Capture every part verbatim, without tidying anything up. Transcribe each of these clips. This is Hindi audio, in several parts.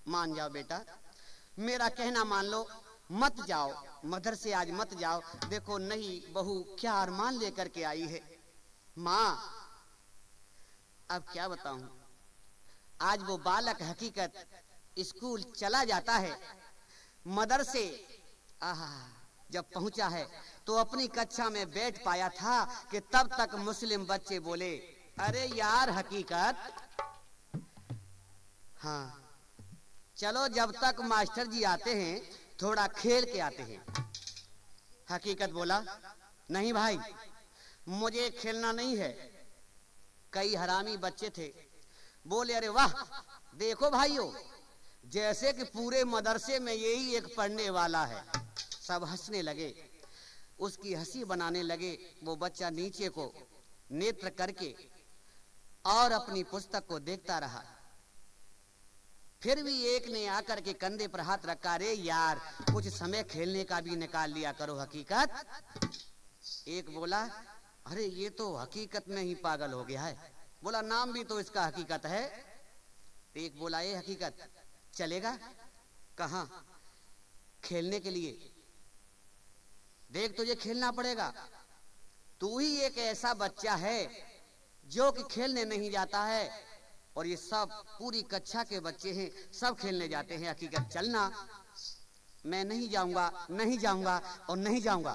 मान जाओ बेटा, मेरा कहना मान लो, मत जाओ मदरसे, आज मत जाओ। देखो नहीं बहू क्या अरमान लेकर के आई है। माँ अब क्या बताऊं, आज वो बालक हकीकत स्कूल चला जाता है, मदरसे आहा जब पहुंचा है तो अपनी कक्षा में बैठ पाया था कि तब तक मुस्लिम बच्चे बोले, अरे यार हकीकत, हाँ चलो जब तक मास्टर जी आते हैं थोड़ा खेल के आते हैं। हकीकत बोला, नहीं भाई मुझे खेलना नहीं है। कई हरामी बच्चे थे, बोले अरे वाह देखो भाइयों, जैसे कि पूरे मदरसे में यही एक पढ़ने वाला है। सब हंसने लगे, उसकी हंसी बनाने लगे। वो बच्चा नीचे को नेत्र करके और अपनी पुस्तक को देखता रहा। फिर भी एक ने आकर के कंधे पर हाथ रखा, रे यार कुछ समय खेलने का भी निकाल लिया करो हकीकत। एक बोला, अरे ये तो हकीकत में ही पागल हो गया है। बोला नाम भी तो इसका हकीकत है। एक बोला, ये हकीकत चलेगा कहां? खेलने के लिए। देख तुझे खेलना पड़ेगा, तू ही एक ऐसा बच्चा है जो कि खेलने नहीं जाता है, और ये सब पूरी कक्षा के बच्चे हैं, सब खेलने जाते हैं। हकीकत चलना। मैं नहीं जाऊंगा, नहीं जाऊंगा और नहीं जाऊंगा।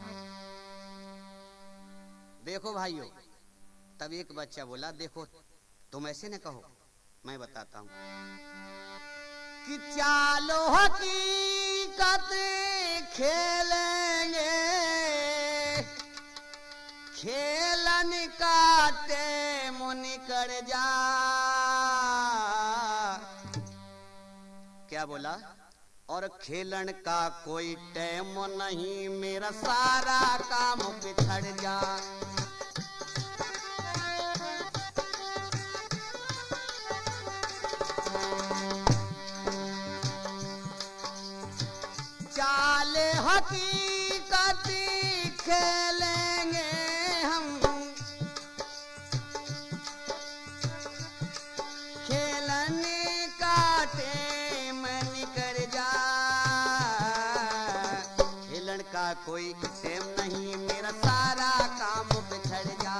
देखो भाइयों, तब एक बच्चा बोला, देखो तुम ऐसे न कहो, मैं बताता हूं कि चालो हकीकत खेलेंगे, खेलन काटे मुनि कर जा। क्या बोला? और खेलन का कोई टाइम नहीं, मेरा सारा काम बिछड़ जा। चाले हकीकत खेलेंगे हम, खेलने का टेम निकल जा। खेलन का कोई टेम नहीं, मेरा सारा काम बिछड़ जा।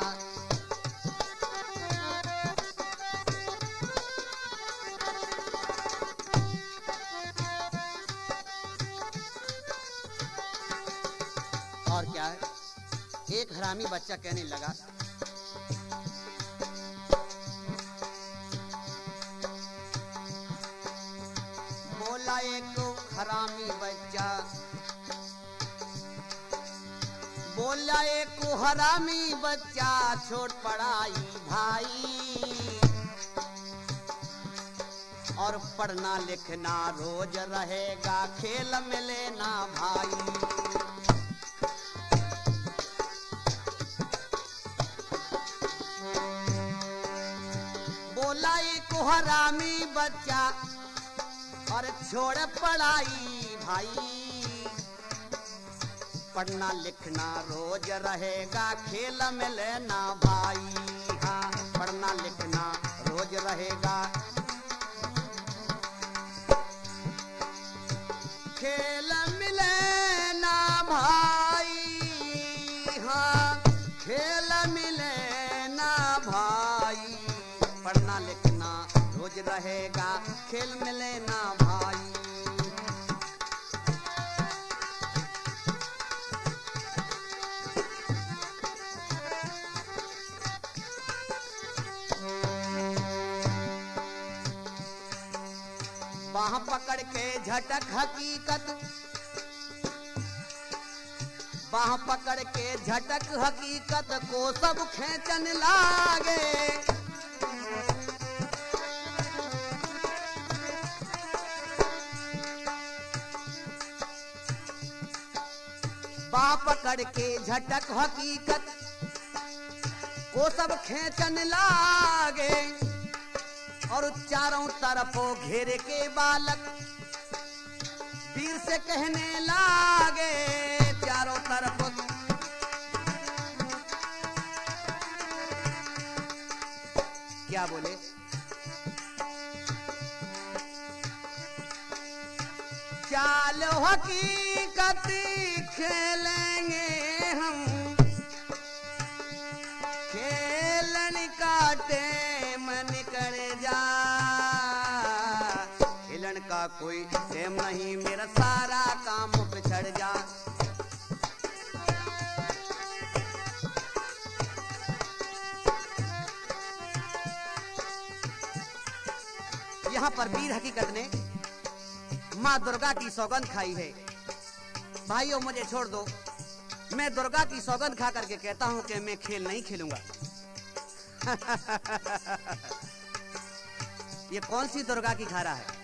और क्या है, एक हरामी बच्चा कहने लगा, बोला एक हरामी बच्चा, बोला एक हरामी बच्चा, छोड़ पढ़ाई भाई, और पढ़ना लिखना रोज रहेगा, खेल में लेना भाई। बोला एक हरामी बच्चा, और छोड़ पढ़ाई भाई, पढ़ना लिखना रोज रहेगा, खेल में लेना भाई। हाँ पढ़ना लिखना रोज रहेगा, खेल में लेना भाई। हाँ खेल में लेना भाई, पढ़ना लिखना रोज रहेगा, खेल में लेना भाई। बाह पकड़ के झटक हकीकत, बाह पकड़ के झटक हकीकत को सब खेचन लागे। बाह पकड़ के झटक हकीकत को सब खेचन लागे, और चारों तरफों घेरे के बालक वीर से कहने लागे। चारों तरफ क्या बोले? चाल हकीकत खेलेंगे हम, खेलन काटे मन कर जा, खेलन का कोई टेम नहीं, मेरा सारा काम पिछड़ जा। यहाँ पर वीर हकीकत ने माँ दुर्गा की सौगंध खाई है। भाइयों मुझे छोड़ दो, मैं दुर्गा की सौगंध खा करके कहता हूं कि मैं खेल नहीं खेलूंगा। ये कौन सी दुर्गा की खा रहा है?